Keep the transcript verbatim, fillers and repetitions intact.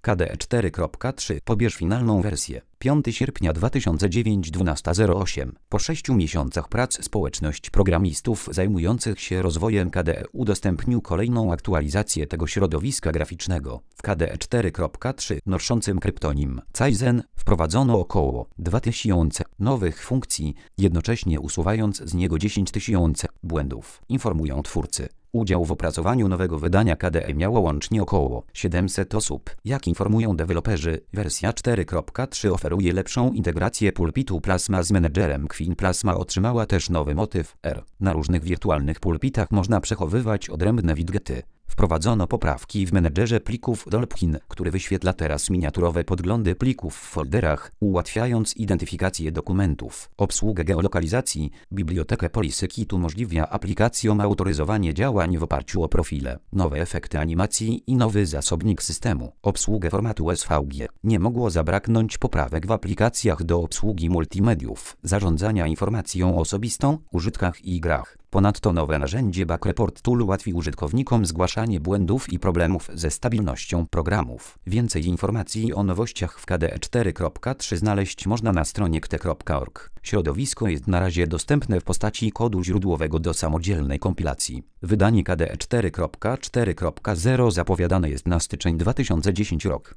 K D E cztery kropka trzy. Pobierz finalną wersję. piątego sierpnia dwa tysiące dziewięć, dwunasta zero osiem. Po sześciu miesiącach prac społeczność programistów zajmujących się rozwojem K D E udostępnił kolejną aktualizację tego środowiska graficznego. W K D E cztery kropka trzy noszącym kryptonim Kaizen wprowadzono około dwa tysiące nowych funkcji, jednocześnie usuwając z niego dziesięć tysięcy błędów, informują twórcy. Udział w opracowaniu nowego wydania K D E miało łącznie około siedemset osób. Jak informują deweloperzy, wersja cztery kropka trzy oferuje lepszą integrację pulpitu Plasma z menedżerem Qwin. Plasma otrzymała też nowy motyw R. Na różnych wirtualnych pulpitach można przechowywać odrębne widgety. Wprowadzono poprawki w menedżerze plików Dolphin, który wyświetla teraz miniaturowe podglądy plików w folderach, ułatwiając identyfikację dokumentów. Obsługę geolokalizacji. Bibliotekę PolicyKit umożliwia aplikacjom autoryzowanie działań w oparciu o profile, nowe efekty animacji i nowy zasobnik systemu. Obsługę formatu S V G. Nie mogło zabraknąć poprawek w aplikacjach do obsługi multimediów, zarządzania informacją osobistą, użytkach i grach. Ponadto nowe narzędzie Backreport Tool ułatwi użytkownikom zgłaszanie błędów i problemów ze stabilnością programów. Więcej informacji o nowościach w K D E cztery kropka trzy znaleźć można na stronie k t kropka org. Środowisko jest na razie dostępne w postaci kodu źródłowego do samodzielnej kompilacji. Wydanie K D E cztery kropka cztery kropka zero zapowiadane jest na styczeń dwa tysiące dziesiąty rok.